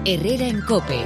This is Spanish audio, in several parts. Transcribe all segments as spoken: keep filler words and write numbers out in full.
Herrera en COPE.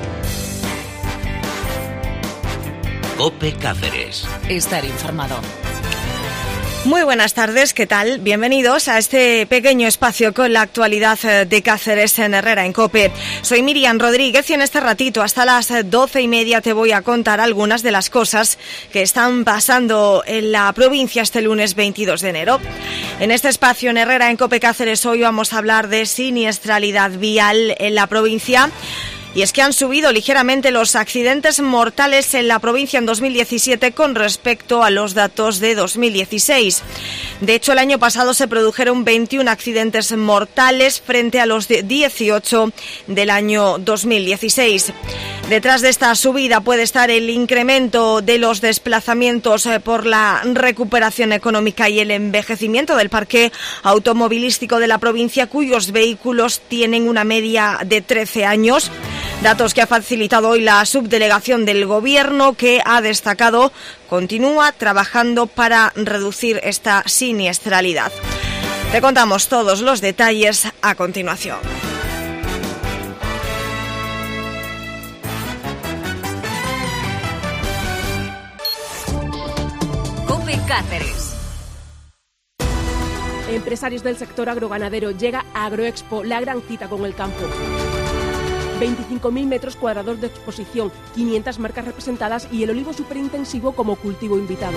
COPE Cáceres. Estar informado. Muy buenas tardes, ¿qué tal? Bienvenidos a este pequeño espacio con la actualidad de Cáceres en Herrera en COPE. Soy Miriam Rodríguez y en este ratito hasta las doce y media te voy a contar algunas de las cosas que están pasando en la provincia este lunes veintidós de enero. En este espacio en Herrera en COPE Cáceres hoy vamos a hablar de siniestralidad vial en la provincia. Y es que han subido ligeramente los accidentes mortales en la provincia en dos mil diecisiete con respecto a los datos de dos mil dieciséis. De hecho, el año pasado se produjeron veintiún accidentes mortales frente a los dieciocho del año dos mil dieciséis. Detrás de esta subida puede estar el incremento de los desplazamientos por la recuperación económica y el envejecimiento del parque automovilístico de la provincia, cuyos vehículos tienen una media de trece años. Datos que ha facilitado hoy la subdelegación del Gobierno, que ha destacado continúa trabajando para reducir esta siniestralidad. Te contamos todos los detalles a continuación. COPE Cáceres. Empresarios del sector agroganadero, llega a Agroexpo, la gran cita con el campo. veinticinco mil metros cuadrados de exposición, quinientas marcas representadas y el olivo superintensivo como cultivo invitado.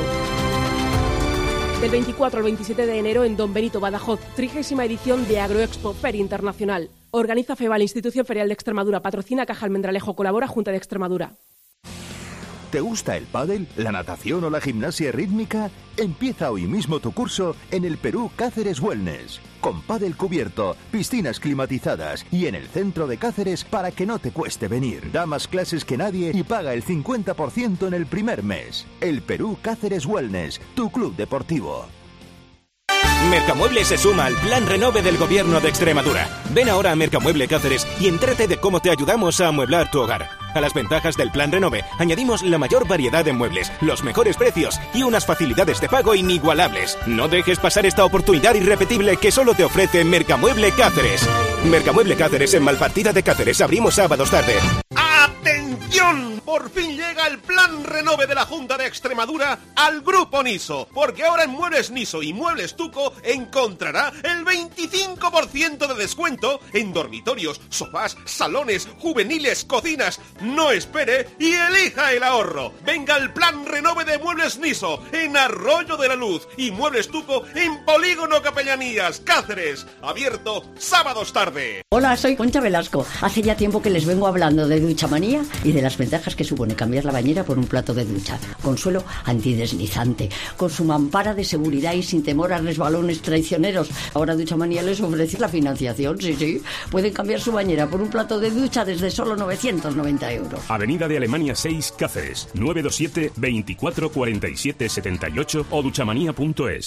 Del veinticuatro al veintisiete de enero en Don Benito, Badajoz, trigésima edición de Agroexpo, Feria Internacional. Organiza FEBAL, Institución Ferial de Extremadura, patrocina Caja Almendralejo, colabora Junta de Extremadura. ¿Te gusta el pádel, la natación o la gimnasia rítmica? Empieza hoy mismo tu curso en el Perú Cáceres Wellness, con pádel cubierto, piscinas climatizadas y en el centro de Cáceres para que no te cueste venir. Da más clases que nadie y paga el cincuenta por ciento en el primer mes. El Perú Cáceres Wellness, tu club deportivo. Mercamueble se suma al Plan Renove del Gobierno de Extremadura. Ven ahora a Mercamueble Cáceres y entérate de cómo te ayudamos a amueblar tu hogar. A las ventajas del Plan Renove añadimos la mayor variedad de muebles, los mejores precios y unas facilidades de pago inigualables. No dejes pasar esta oportunidad irrepetible que solo te ofrece Mercamueble Cáceres. Mercamueble Cáceres en Malpartida de Cáceres. Abrimos sábados tarde. ¡Atención! Por fin llega el Plan Renove de la Junta de Extremadura al Grupo Niso, porque ahora en Muebles Niso y Muebles Tuco encontrará el veinticinco por ciento de descuento en dormitorios, sofás, salones, juveniles, cocinas. No espere y elija el ahorro. Venga al Plan Renove de Muebles Niso en Arroyo de la Luz y Muebles Tuco en Polígono Capellanías, Cáceres. Abierto sábados tarde. Hola, soy Concha Velasco. Hace ya tiempo que les vengo hablando de Duchamanía y de las ventajas que supone cambiar la bañera por un plato de ducha, con suelo antideslizante, con su mampara de seguridad y sin temor a resbalones traicioneros. Ahora Duchamanía les ofrece la financiación, sí, sí. Pueden cambiar su bañera por un plato de ducha desde solo novecientos noventa euros. Avenida de Alemania seis, Cáceres, nueve dos siete, veinticuatro cuarenta y siete setenta y ocho o duchamanía punto es.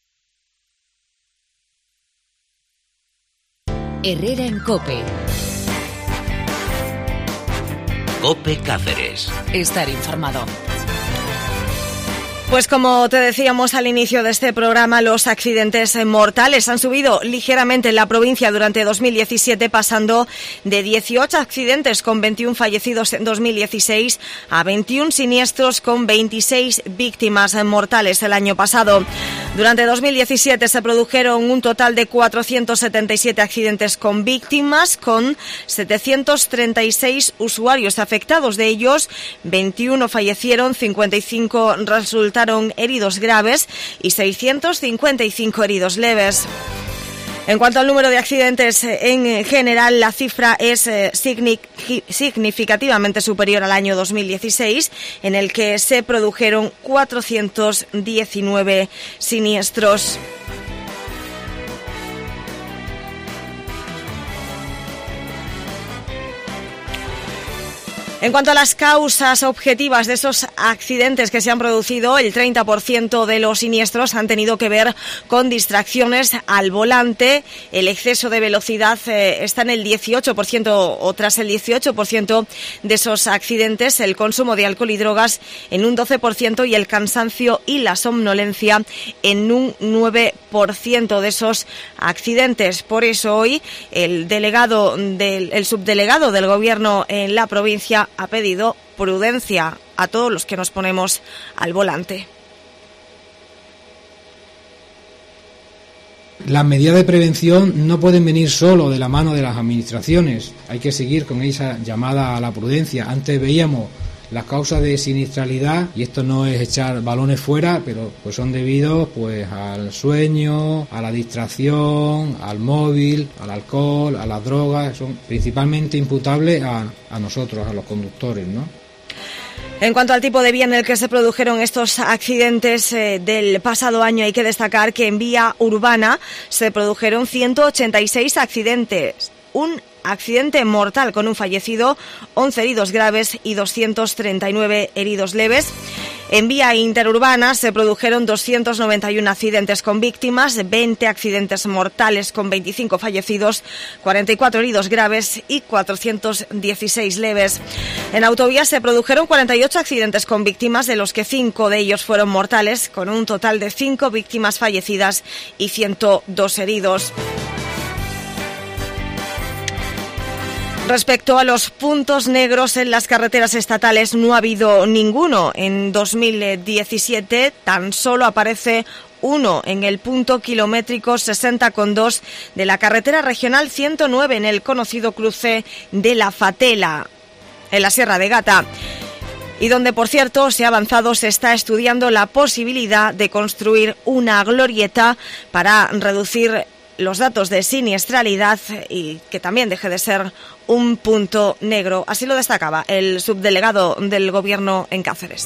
Herrera en COPE. COPE Cáceres. Estar informado. Pues como te decíamos al inicio de este programa, los accidentes mortales han subido ligeramente en la provincia durante dos mil diecisiete, pasando de dieciocho accidentes con veintiún fallecidos en dos mil dieciséis a veintiún siniestros con veintiséis víctimas mortales el año pasado. Durante dos mil diecisiete se produjeron un total de cuatrocientos setenta y siete accidentes con víctimas, con setecientos treinta y seis usuarios afectados. De ellos, veintiuno fallecieron, cincuenta y cinco resultaron heridos graves y seiscientos cincuenta y cinco heridos leves. En cuanto al número de accidentes en general, la cifra es eh, significativamente superior al año dos mil dieciséis, en el que se produjeron cuatrocientos diecinueve siniestros. En cuanto a las causas objetivas de esos accidentes que se han producido, el treinta por ciento de los siniestros han tenido que ver con distracciones al volante. El exceso de velocidad eh, está en el dieciocho por ciento o tras el dieciocho por ciento de esos accidentes, el consumo de alcohol y drogas en un doce por ciento y el cansancio y la somnolencia en un nueve por ciento de esos accidentes. Por eso hoy el delegado del, el subdelegado del Gobierno en la provincia ha pedido prudencia a todos los que nos ponemos al volante. Las medidas de prevención no pueden venir solo de la mano de las administraciones. Hay que seguir con esa llamada a la prudencia. Antes veíamos las causas de siniestralidad y esto no es echar balones fuera, pero pues son debidos pues al sueño, a la distracción, al móvil, al alcohol, a las drogas. Son principalmente imputables a, a nosotros, a los conductores, ¿no? En cuanto al tipo de vía en el que se produjeron estos accidentes eh, del pasado año, hay que destacar que en vía urbana se produjeron ciento ochenta y seis accidentes. Un accidente mortal con un fallecido, once heridos graves y doscientos treinta y nueve heridos leves. En vía interurbana se produjeron doscientos noventa y uno accidentes con víctimas, veinte accidentes mortales con veinticinco fallecidos, cuarenta y cuatro heridos graves y cuatrocientos dieciséis leves. En autovía se produjeron cuarenta y ocho accidentes con víctimas, de los que cinco de ellos fueron mortales, con un total de cinco víctimas fallecidas y ciento dos heridos. Respecto a los puntos negros en las carreteras estatales, no ha habido ninguno. En dos mil diecisiete tan solo aparece uno en el punto kilométrico sesenta coma dos de la carretera regional ciento nueve, en el conocido cruce de la Fatela, en la Sierra de Gata, y donde, por cierto, se ha avanzado, se está estudiando la posibilidad de construir una glorieta para reducir los datos de siniestralidad y que también deje de ser un punto negro. Así lo destacaba el subdelegado del Gobierno en Cáceres.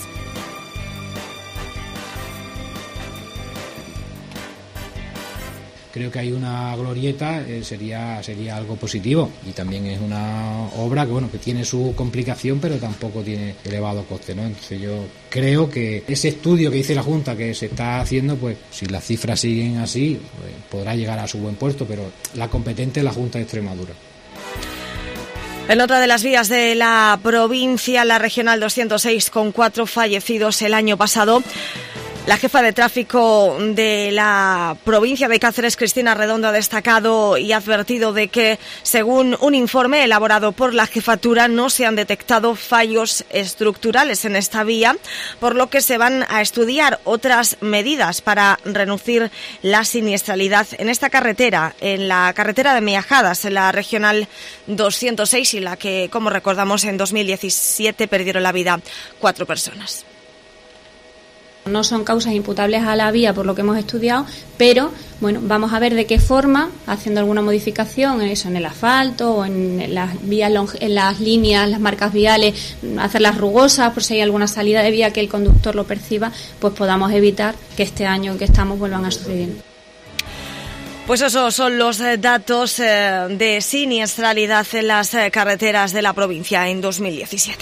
Creo que hay una glorieta, eh, sería sería algo positivo, y también es una obra que bueno que tiene su complicación, pero tampoco tiene elevado coste, ¿no? Entonces yo creo que ese estudio que dice la Junta que se está haciendo, pues si las cifras siguen así, pues, podrá llegar a su buen puerto, pero la competente es la Junta de Extremadura. En otra de las vías de la provincia, la regional doscientos seis, con cuatro fallecidos el año pasado, la jefa de tráfico de la provincia de Cáceres, Cristina Redondo, ha destacado y ha advertido de que, según un informe elaborado por la jefatura, no se han detectado fallos estructurales en esta vía, por lo que se van a estudiar otras medidas para reducir la siniestralidad en esta carretera, en la carretera de Miajadas, en la regional doscientos seis, y la que, como recordamos, en dos mil diecisiete perdieron la vida cuatro personas. No son causas imputables a la vía por lo que hemos estudiado, pero bueno, vamos a ver de qué forma, haciendo alguna modificación en eso, en el asfalto o en las vías, en las líneas, las marcas viales, hacerlas rugosas por si hay alguna salida de vía que el conductor lo perciba, pues podamos evitar que este año en que estamos vuelvan a suceder. Pues esos son los datos de siniestralidad en las carreteras de la provincia en dos mil diecisiete.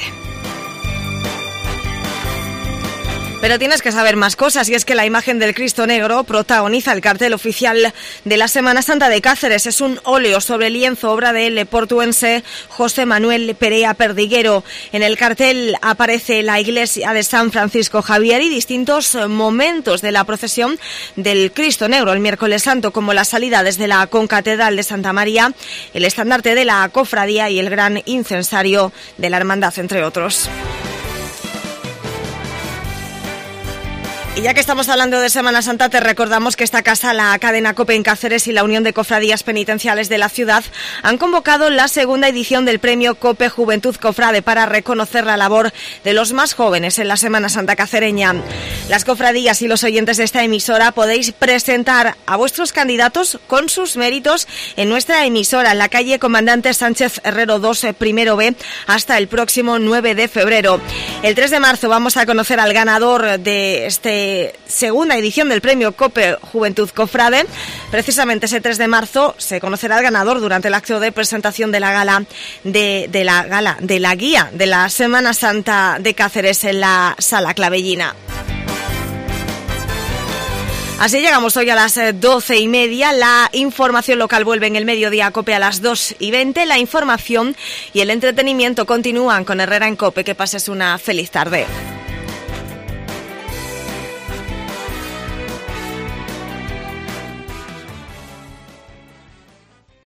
Pero tienes que saber más cosas, y es que la imagen del Cristo Negro protagoniza el cartel oficial de la Semana Santa de Cáceres. Es un óleo sobre lienzo, obra del portuense José Manuel Perea Perdiguero. En el cartel aparece la iglesia de San Francisco Javier y distintos momentos de la procesión del Cristo Negro el miércoles santo, como la salida desde la concatedral de Santa María, el estandarte de la cofradía y el gran incensario de la hermandad, entre otros. Y ya que estamos hablando de Semana Santa, te recordamos que esta casa, la cadena COPE en Cáceres y la Unión de Cofradías Penitenciales de la ciudad han convocado la segunda edición del premio COPE Juventud Cofrade para reconocer la labor de los más jóvenes en la Semana Santa cacereña. Las cofradías y los oyentes de esta emisora podéis presentar a vuestros candidatos con sus méritos en nuestra emisora, en la calle Comandante Sánchez Herrero dos, primero B, hasta el próximo nueve de febrero. El tres de marzo vamos a conocer al ganador de este eh, segunda edición del premio COPE Juventud Cofrade. Precisamente ese tres de marzo se conocerá el ganador durante el acto de presentación de la gala de, de la gala de la guía de la Semana Santa de Cáceres en la Sala Clavellina. Así llegamos hoy a las doce y media. La información local vuelve en el mediodía COPE a las dos y veinte. La información y el entretenimiento continúan con Herrera en COPE. Que pases una feliz tarde.